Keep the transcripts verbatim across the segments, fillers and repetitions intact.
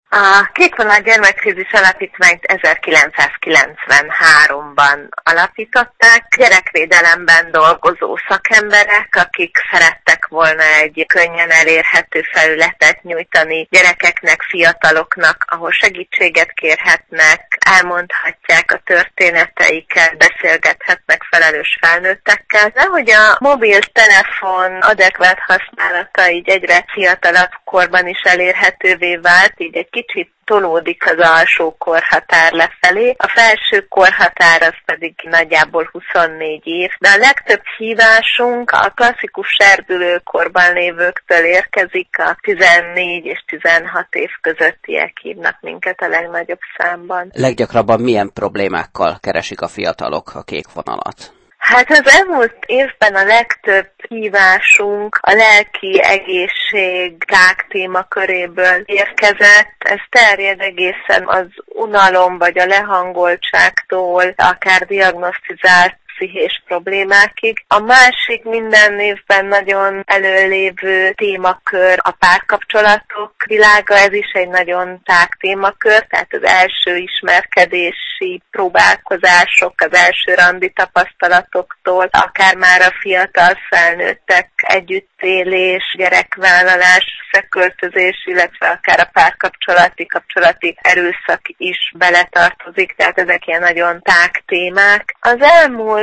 A Kékvonal Gyermekkrízis Alapítványt ezerkilencszázkilencvenháromban alapították. Gyerekvédelemben dolgozó szakemberek, akik szerettek volna egy könnyen elérhető felületet nyújtani gyerekeknek, fiataloknak, ahol segítséget kérhetnek, elmondhatják a történeteiket, beszélgethetnek felelős felnőttekkel. De hogy a mobiltelefon adekvát használata így egyre fiatalabb korban is elérhetővé vált, így egy kicsit tolódik az alsó korhatár lefelé, a felső korhatár az pedig nagyjából huszonnégy év, de a legtöbb hívásunk a klasszikus serdülőkorban lévőktől érkezik, a tizennégy és tizenhat év közöttiek hívnak minket a legnagyobb számban. Leggyakrabban milyen problémákkal keresik a fiatalok a kék vonalat? Hát az elmúlt évben a legtöbb hívásunk a lelki egészség témaköréből érkezett. Ez terjed egészen az unalom vagy a lehangoltságtól, akár diagnosztizált pszichés problémákig. A másik minden évben nagyon előlévő témakör a párkapcsolatok világa, ez is egy nagyon tág témakör, tehát az első ismerkedési próbálkozások, az első randi tapasztalatoktól, akár már a fiatal felnőttek együttélés, gyerekvállalás, összeköltözés, illetve akár a párkapcsolati, kapcsolati erőszak is beletartozik, tehát ezek ilyen nagyon tág témák. Az elmúlt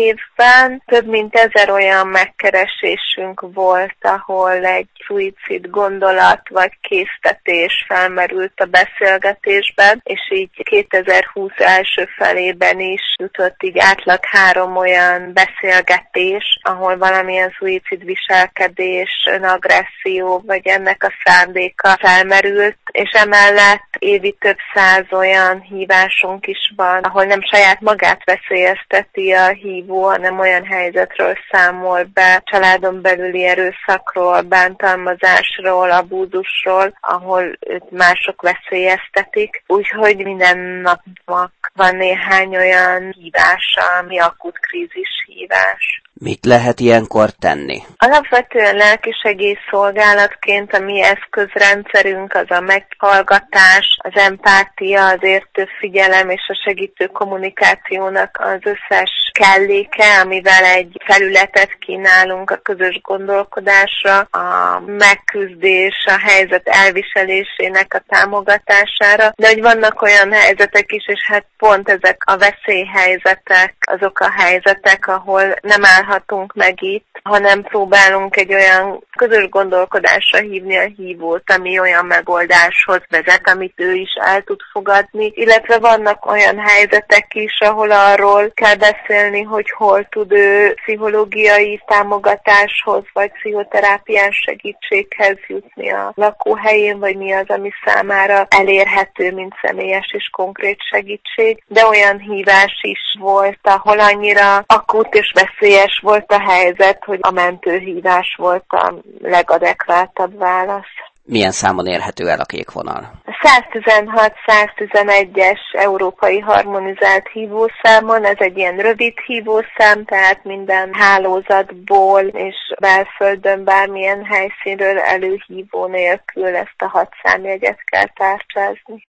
évben több mint ezer olyan megkeresésünk volt, ahol egy szuicid gondolat vagy késztetés felmerült a beszélgetésben, és így kétezer-húsz első felében is jutott így átlag három olyan beszélgetés, ahol valamilyen szuicid viselkedés, önagresszió vagy ennek a szándéka felmerült, és emellett évi több száz olyan hívásunk is van, ahol nem saját magát veszélyezteti a hívó, hanem olyan helyzetről számol be, családon belüli erőszakról, bántalmazásról, abúzusról, ahol őt mások veszélyeztetik. Úgyhogy minden napnak van néhány olyan hívása, ami akut krízis hívás. Mit lehet ilyenkor tenni? Alapvetően lelkisegélyszolgálatként a mi eszközrendszerünk az a meghallgatás, az empátia, az értő figyelem és a segítő kommunikációnak az összes kelléke, amivel egy felületet kínálunk a közös gondolkodásra, a megküzdés, a helyzet elviselésének a támogatására, de hogy vannak olyan helyzetek is, és hát pont ezek a veszélyhelyzetek, azok a helyzetek, ahol nem állhatunk meg itt, hanem próbálunk egy olyan közös gondolkodásra hívni a hívót, ami olyan megoldáshoz vezet, amit ő is el tud fogadni, illetve vannak olyan helyzetek is, ahol arról kell beszélni, hogy hol tud ő pszichológiai támogatáshoz, vagy pszichoterápiás segítséghez jutni a lakóhelyén, vagy mi az, ami számára elérhető, mint személyes és konkrét segítség. De olyan hívás is volt, ahol annyira akut és veszélyes volt a helyzet, hogy a mentőhívás volt a legadekvátabb válasz. Milyen számon érhető el a kék vonal? száztizenhat száztizenegyes európai harmonizált hívószámon, ez egy ilyen rövid hívószám, tehát minden hálózatból és belföldön bármilyen helyszínről előhívó nélkül ezt a hat számjegyet kell tárcsázni.